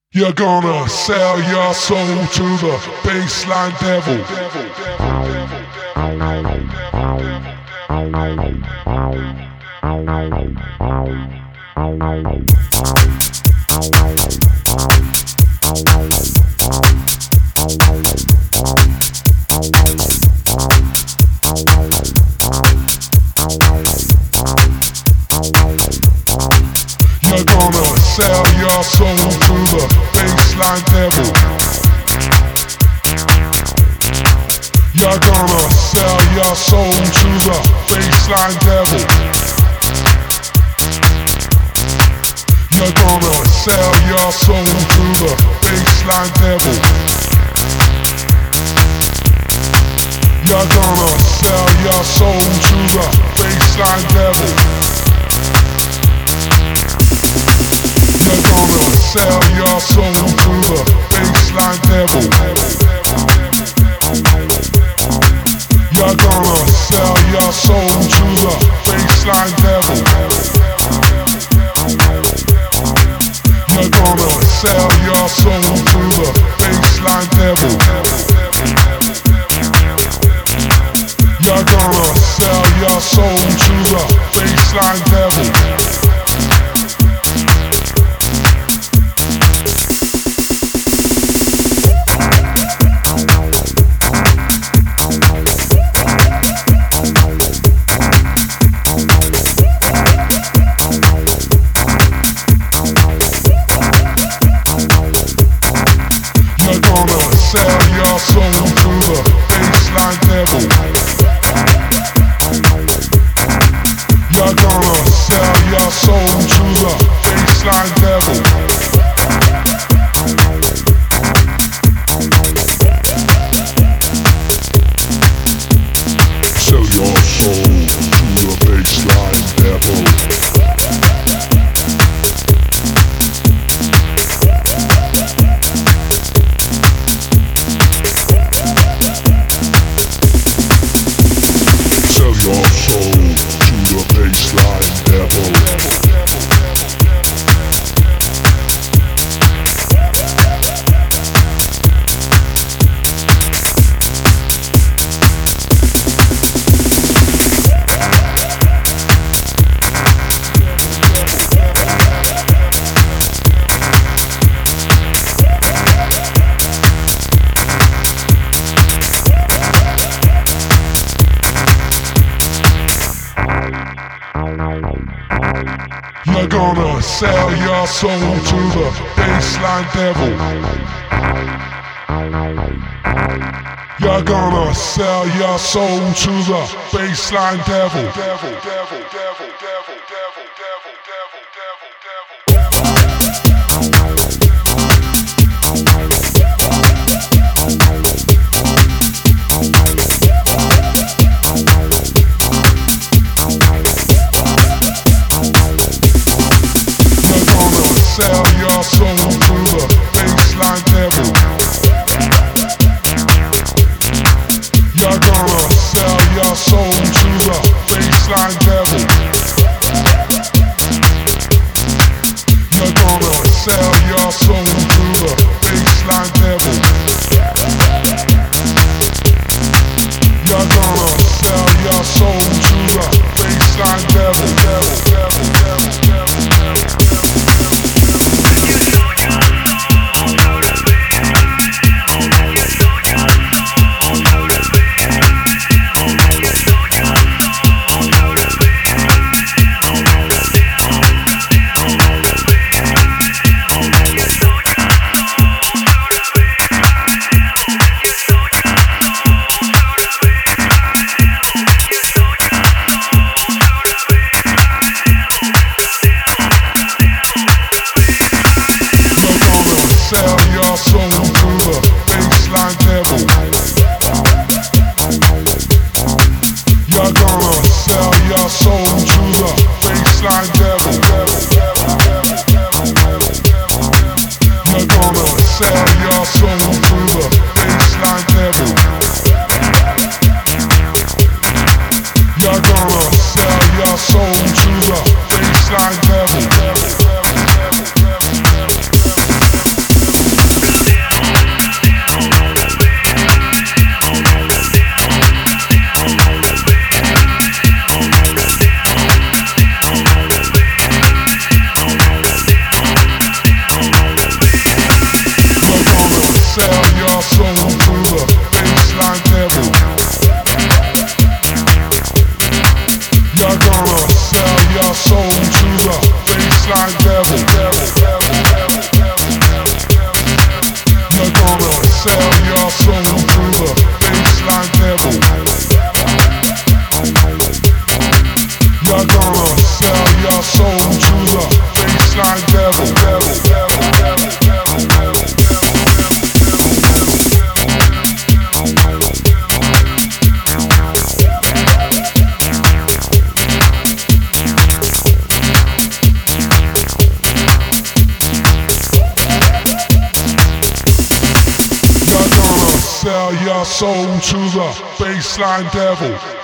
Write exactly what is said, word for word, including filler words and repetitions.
You're gonna sell your soul to the baseline devil. You're gonna sell your soul to the baseline devil. You're gonna sell your soul to the baseline devil. You're gonna sell your soul to the baseline devil. You're gonna sell your soul to the baseline devil. You're gonna sell your soul to the baseline devil. You're gonna sell your soul to the baseline devil. You're gonna sell your soul to the baseline devil. You're gonna sell your soul to the baseline devil. Sell your soul to the baseline devil. You're gonna sell your soul to the baseline devil. Sell your soul to the baseline devil. You're gonna sell your soul to the baseline devil. You're gonna sell your soul to the baseline devil. Devil, devil, devil, devil, devil, devil, devil, sell your soul to the baseline devil. You're gonna sell your soul to the baseline devil. You're gonna sell your soul to the baseline devil. You're gonna sell your soul to the baseline devil. Devil, devil, devil, devil, devil. Sell your soul to the baseline devil. You're gonna sell your soul to the baseline devil. You're gonna sell your soul to the baseline devil. You're gonna sell your soul to the baseline devil. sell your soul to the baseline devil.